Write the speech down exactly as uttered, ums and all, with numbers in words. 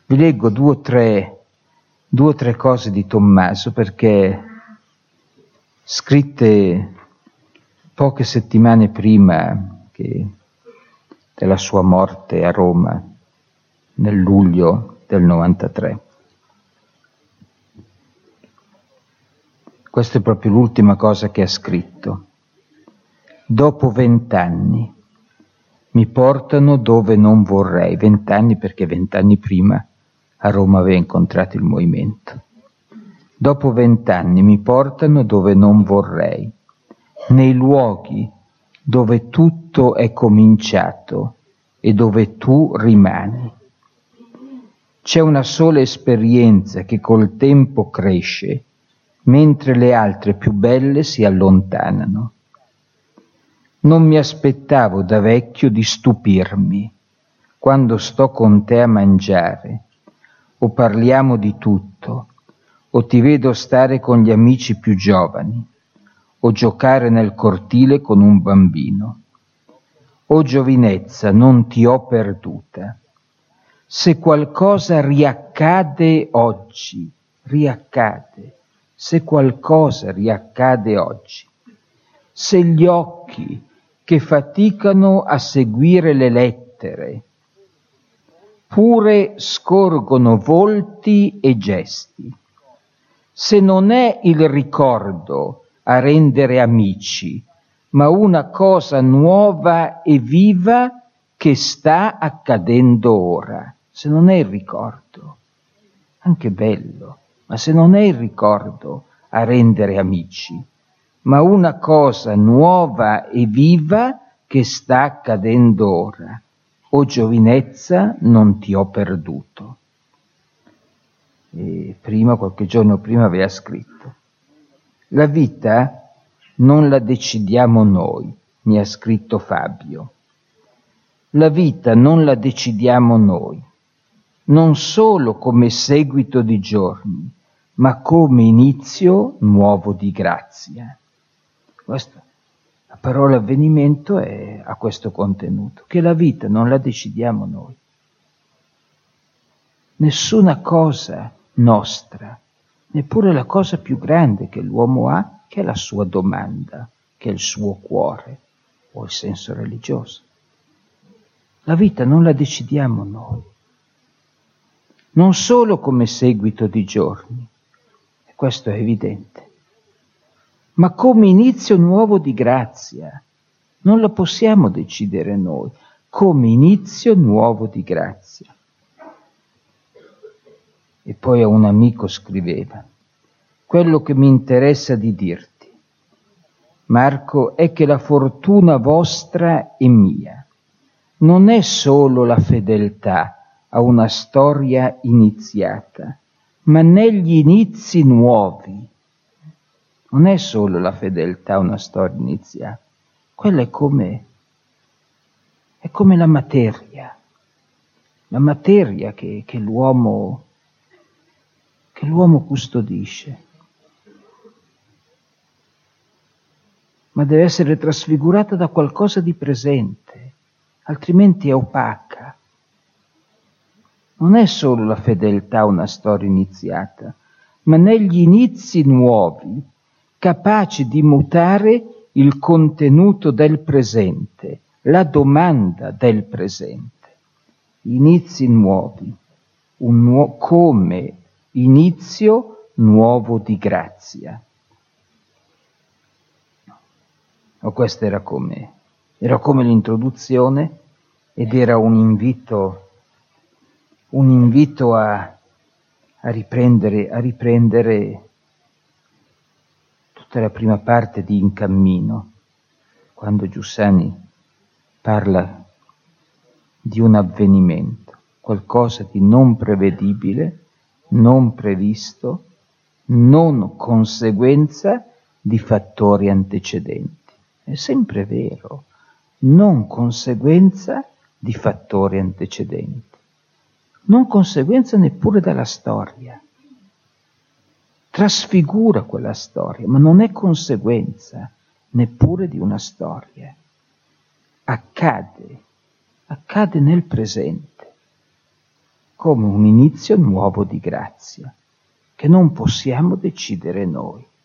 Vi leggo due o tre, due o tre cose di Tommaso, perché scritte poche settimane prima che della sua morte a Roma, nel luglio del novantatré. Questa è proprio l'ultima cosa che ha scritto. Dopo vent'anni mi portano dove non vorrei. Vent'anni perché vent'anni prima a Roma aveva incontrato il movimento. Dopo vent'anni mi portano dove non vorrei, nei luoghi dove tutto è cominciato e dove tu rimani. C'è una sola esperienza che col tempo cresce, mentre le altre più belle si allontanano. Non mi aspettavo da vecchio di stupirmi quando sto con te a mangiare, o parliamo di tutto, o ti vedo stare con gli amici più giovani, o giocare nel cortile con un bambino. O giovinezza, non ti ho perduta. Se qualcosa riaccade oggi, riaccade, se qualcosa riaccade oggi, se gli occhi che faticano a seguire le lettere, pure scorgono volti e gesti, se non è il ricordo a rendere amici, ma una cosa nuova e viva che sta accadendo ora. Se non è il ricordo, anche bello, ma se non è il ricordo a rendere amici, ma una cosa nuova e viva che sta accadendo ora. O giovinezza, non ti ho perduto. E prima, qualche giorno prima, aveva scritto: la vita non la decidiamo noi, mi ha scritto Fabio. La vita non la decidiamo noi, non solo come seguito di giorni, ma come inizio nuovo di grazia. Questa, la parola avvenimento è, ha questo contenuto, che la vita non la decidiamo noi. Nessuna cosa nostra, neppure la cosa più grande che l'uomo ha, che è la sua domanda, che è il suo cuore o il senso religioso. La vita non la decidiamo noi, non solo come seguito di giorni, e questo è evidente, ma come inizio nuovo di grazia. Non la possiamo decidere noi, come inizio nuovo di grazia. E poi a un amico scriveva: quello che mi interessa di dirti, Marco, è che la fortuna vostra e mia non è solo la fedeltà a una storia iniziata, ma negli inizi nuovi. Non è solo la fedeltà a una storia iniziata, quella è come, è come la materia, la materia che, che l'uomo, che l'uomo custodisce. Ma deve essere trasfigurata da qualcosa di presente, altrimenti è opaca. Non è solo la fedeltà a una storia iniziata, ma negli inizi nuovi, capaci di mutare il contenuto del presente, la domanda del presente. Inizi nuovi, un nuo- come inizio nuovo di grazia. O questa era come, era come l'introduzione ed era un invito, un invito a, a riprendere, a riprendere tutta la prima parte di In Cammino, quando Giussani parla di un avvenimento, qualcosa di non prevedibile, non previsto, non conseguenza di fattori antecedenti. È sempre vero, non conseguenza di fattori antecedenti, non conseguenza neppure dalla storia. Trasfigura quella storia, ma non è conseguenza neppure di una storia. Accade, accade nel presente. come un inizio nuovo di grazia, che non possiamo decidere noi.